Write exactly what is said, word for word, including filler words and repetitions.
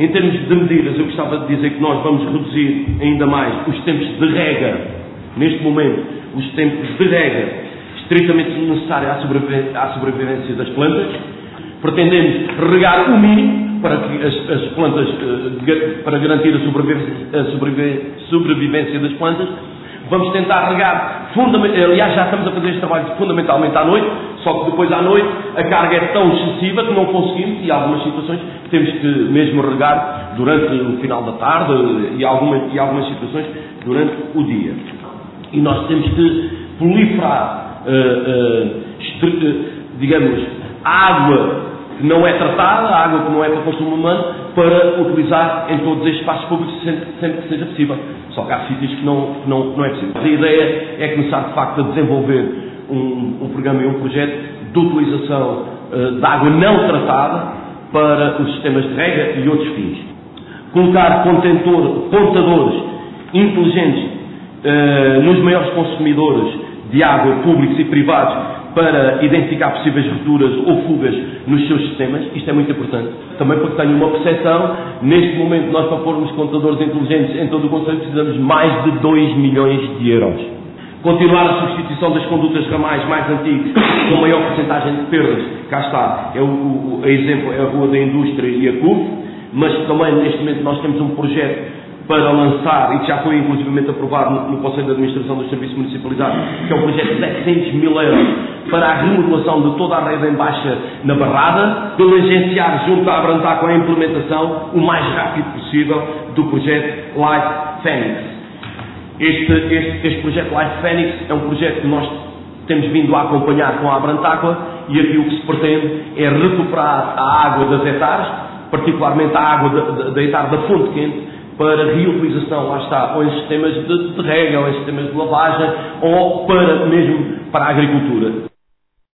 Em termos de medidas, eu gostava de dizer que nós vamos reduzir ainda mais os tempos de rega, neste momento, os tempos de rega estritamente necessários à sobrevivência, à sobrevivência das plantas. Pretendemos regar o mínimo para que as, as plantas, para garantir a sobrevivência, a sobrevivência, sobrevivência das plantas. Vamos tentar regar, aliás já estamos a fazer este trabalho fundamentalmente à noite, só que depois à noite a carga é tão excessiva que não conseguimos, e em algumas situações temos que mesmo regar durante o final da tarde e algumas, e algumas situações durante o dia. E nós temos que proliferar, uh, uh, uh, digamos, água que não é tratada, a água que não é para consumo humano, para utilizar em todos estes espaços públicos sempre, sempre que seja possível. Só que há sítios que não, que não, não é possível. A ideia é começar de facto a desenvolver um, um programa e um projeto de utilização uh, de água não tratada para os sistemas de rega e outros fins. Colocar contentor, contadores inteligentes uh, nos maiores consumidores de água, públicos e privados, para identificar possíveis rupturas ou fugas nos seus sistemas. Isto é muito importante. Também porque tenho uma percepção, neste momento nós para pormos contadores inteligentes em todo o concelho precisamos de mais de dois milhões de euros. Continuar a substituição das condutas ramais mais antigas, com maior porcentagem de perdas, cá está, é o, o a exemplo, é a Rua da Indústria e a C U F, mas também neste momento nós temos um projeto para lançar, e que já foi inclusivamente aprovado no, no Conselho de Administração dos Serviços Municipalizados, que é um projeto de setecentos mil euros para a remodelação de toda a rede em baixa na Barrada, diligenciar junto à Abrantaco a implementação o mais rápido possível do projeto Life Phoenix. Este, este, este projeto Life Phoenix é um projeto que nós temos vindo a acompanhar com a Abrantaco, e aqui o que se pretende é recuperar a água das hectares, particularmente a água da, da, da hectare da fonte quente, para reutilização, lá está, ou em sistemas de, de rega, ou em sistemas de lavagem, ou para, mesmo para a agricultura.